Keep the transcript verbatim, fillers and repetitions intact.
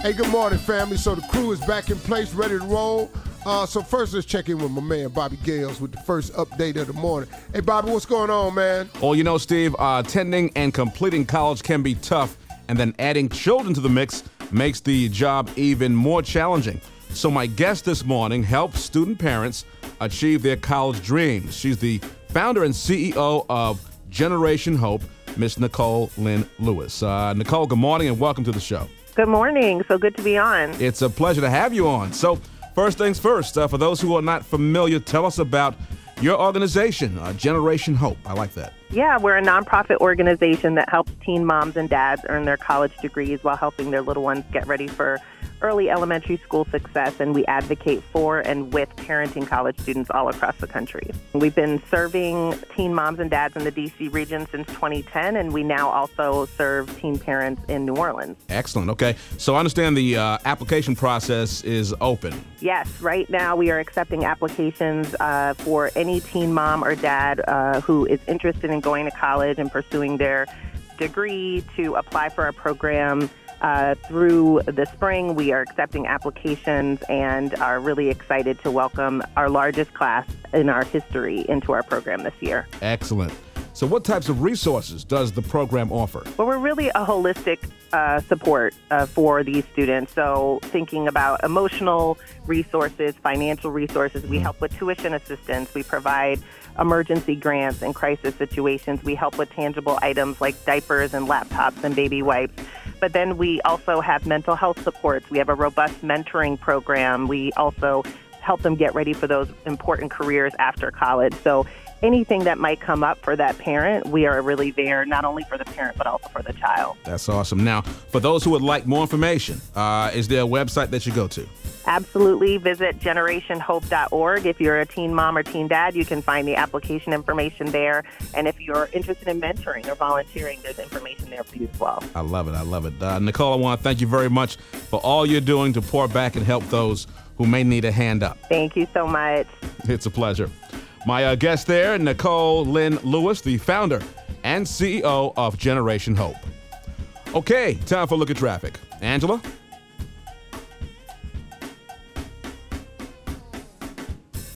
Hey, good morning, family. So the crew is back in place, ready to roll. Uh, so first, let's check in with my man, Bobby Gales, with the first update of the morning. Hey, Bobby, what's going on, man? Well, you know, Steve, uh, attending and completing college can be tough, and then adding children to the mix makes the job even more challenging. So my guest this morning helps student parents achieve their college dreams. She's the founder and C E O of Generation Hope, Miss Nicole Lynn Lewis. Uh, Nicole, good morning and welcome to the show. Good morning. So good to be on. It's a pleasure to have you on. So first things first, uh, for those who are not familiar, tell us about your organization, uh, Generation Hope. I like that. Yeah, we're a nonprofit organization that helps teen moms and dads earn their college degrees while helping their little ones get ready for early elementary school success, and we advocate for and with parenting college students all across the country. We've been serving teen moms and dads in the D C region since twenty ten, and we now also serve teen parents in New Orleans. Excellent. Okay. So I understand the uh, application process is open. Yes, right now we are accepting applications uh, for any teen mom or dad uh, who is interested in going to college and pursuing their degree to apply for our program. Uh, through the spring, we are accepting applications and are really excited to welcome our largest class in our history into our program this year. Excellent. So what types of resources does the program offer? Well, we're really a holistic uh, support uh, for these students. So thinking about emotional resources, financial resources, we help with tuition assistance, we provide emergency grants in crisis situations, we help with tangible items like diapers and laptops and baby wipes. But then we also have mental health supports. We have a robust mentoring program. We also help them get ready for those important careers after college. So anything that might come up for that parent, we are really there, not only for the parent, but also for the child. That's awesome. Now, for those who would like more information, uh, is there a website that you go to? Absolutely. Visit generation hope dot org. If you're a teen mom or teen dad, you can find the application information there. And if you're interested in mentoring or volunteering, there's information there for you as well. I love it. I love it. Uh, Nicole, I want to thank you very much for all you're doing to pour back and help those who may need a hand up. Thank you so much. It's a pleasure. My uh, guest there, Nicole Lynn Lewis, the founder and C E O of Generation Hope. Okay, time for a look at traffic. Angela?